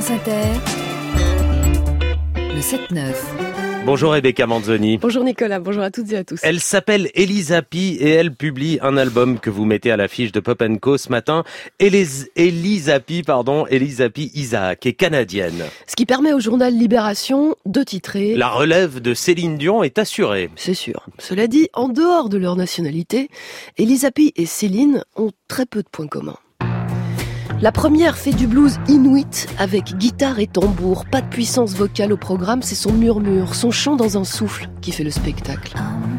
France Inter, le 7-9. Bonjour Rebecca Manzoni. Bonjour Nicolas, bonjour à toutes et à tous. Elle s'appelle Elisa P et elle publie un album que vous mettez à l'affiche de Pop & Co ce matin. Elisa P Isaac est canadienne. Ce qui permet au journal Libération de titrer « La relève de Céline Dion est assurée ». C'est sûr. Cela dit, en dehors de leur nationalité, Elisa P et Céline ont très peu de points communs. La première fait du blues inuit avec guitare et tambour. Pas de puissance vocale au programme, c'est son murmure, son chant dans un souffle qui fait le spectacle.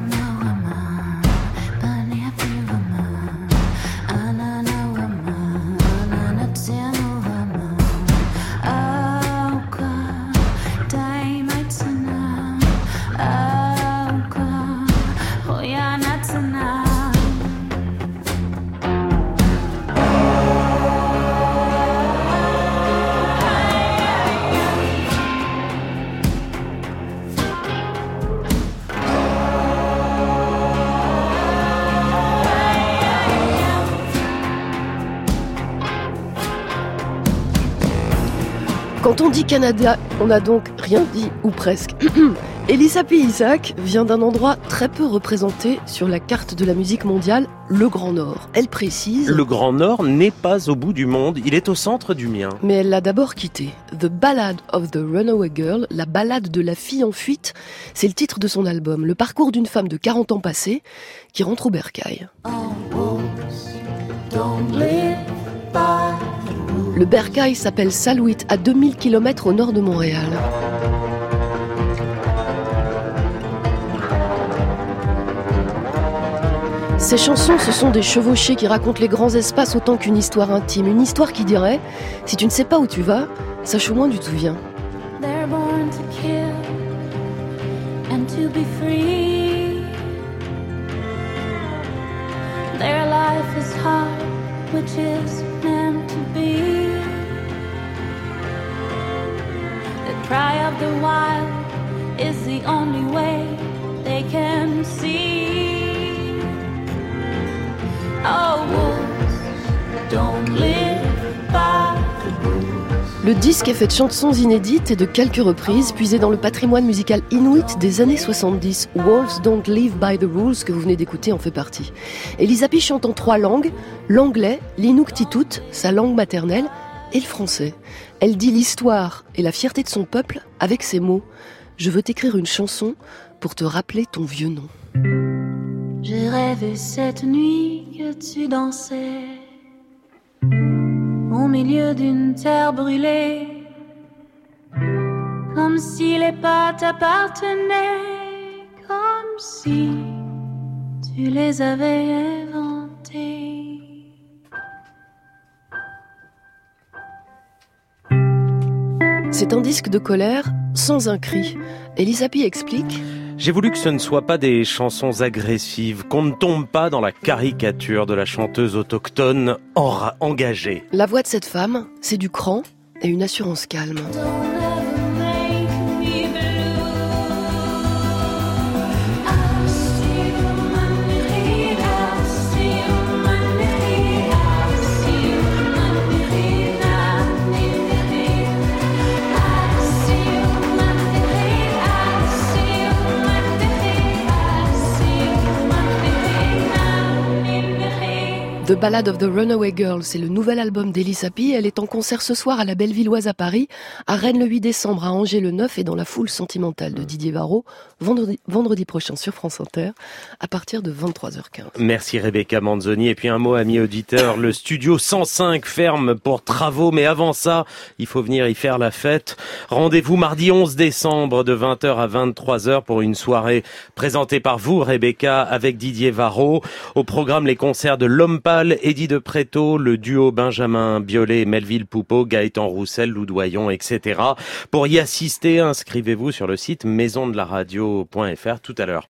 Quand on dit Canada, on n'a donc rien dit, ou presque. Elisa P. Isaac vient d'un endroit très peu représenté sur la carte de la musique mondiale, le Grand Nord. Elle précise... Le Grand Nord n'est pas au bout du monde, il est au centre du mien. Mais elle l'a d'abord quitté. The Ballad of the Runaway Girl, la ballade de la fille en fuite, c'est le titre de son album. Le parcours d'une femme de 40 ans passés qui rentre au bercail. Le bercail s'appelle Salouit, à 2000 km au nord de Montréal. Ces chansons, ce sont des chevauchés qui racontent les grands espaces autant qu'une histoire intime. Une histoire qui dirait, si tu ne sais pas où tu vas, sache au moins d'où tu viens. They're born to kill and to be free. Their life is hard, which is meant to be. The cry of the wild is the only way they can see. Oh, wolves don't live by the rules. Le disque est fait de chansons inédites et de quelques reprises puisées dans le patrimoine musical inuit des années 70. Wolves Don't Live by the Rules, que vous venez d'écouter, en fait partie. Elisa P chante en 3 langues, l'anglais, l'inuktitut, sa langue maternelle, et le français. Elle dit l'histoire et la fierté de son peuple avec ces mots. Je veux t'écrire une chanson pour te rappeler ton vieux nom. J'ai rêvé cette nuit que tu dansais au milieu d'une terre brûlée, comme si les pas t'appartenaient, comme si tu les avais inventés. C'est un disque de colère sans un cri. Elisa P explique... J'ai voulu que ce ne soient pas des chansons agressives, qu'on ne tombe pas dans la caricature de la chanteuse autochtone engagée. La voix de cette femme, c'est du cran et une assurance calme. The Ballad of the Runaway Girl, c'est le nouvel album d'Elisa P. Elle est en concert ce soir à la Bellevilloise à Paris, à Rennes le 8 décembre, à Angers le 9 et dans la foule sentimentale de Didier Varro, vendredi prochain sur France Inter, à partir de 23h15. Merci Rebecca Manzoni. Et puis un mot, amis auditeurs, le studio 105 ferme pour travaux, mais avant ça, il faut venir y faire la fête. Rendez-vous mardi 11 décembre de 20h à 23h pour une soirée présentée par vous, Rebecca, avec Didier Varro. Au programme, les concerts de L'Homme Pâle, Eddie de Préto, le duo Benjamin Biolay et Melville Poupeau, Gaëtan Roussel, Loudoyon, etc. Pour y assister, inscrivez-vous sur le site maisondelaradio.fr tout à l'heure.